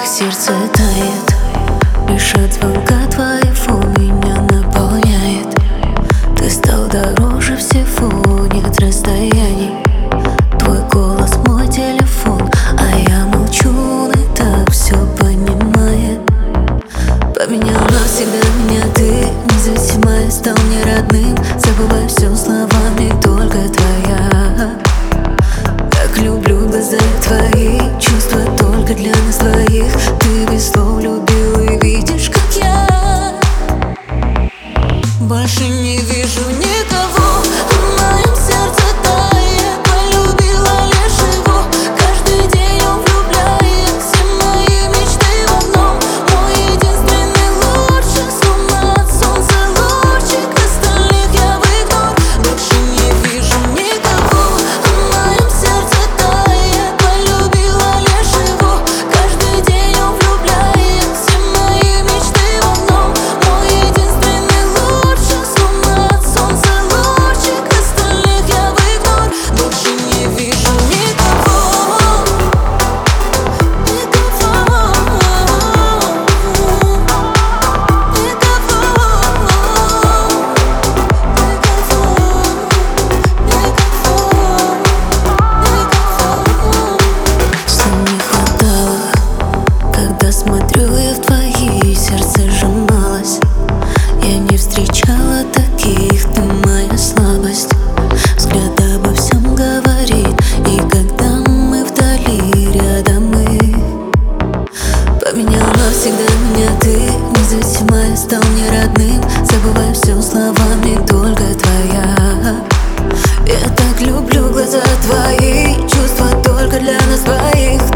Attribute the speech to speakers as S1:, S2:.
S1: как сердце тает. Лишь от звонка твоего меня наполняет. Ты стал дороже всего, нет расстояний. Твой голос, мой телефон, а я молчу, и так все понимает. Поменял навсегда меня ты, независимая, стал мне родным. Забывай все словами, только твоя. Так люблю глаза твои, чувства только для нас двоих. Ты без слов любил и видишь, как я. Больше не вижу никого в моем сердце тает. Полюбила лишь его, каждый день он влюбляет. Все мои мечты в одном, мой единственный лучший. Словно от солнца лучик, остальных я в игнор. Больше не вижу никого в моем сердце тает. Полюбила лишь его, каждый день он влюбляет. Все мои мечты в одном, мой единственный лучший. Словно от солнца лучик, остальных я в игнор. Больше не вижу никого. Сил не хватало, когда смотрю я в твои, сердце сжималось. Я не встречала таких, ты моя слабость. Взгляд обо всем говорит, и когда мы вдали, рядом мы. Поменял навсегда меня ты, независимая, стал мне родным. Забывай все словами, только твоя. Я так люблю глаза твои, чувства только для нас двоих.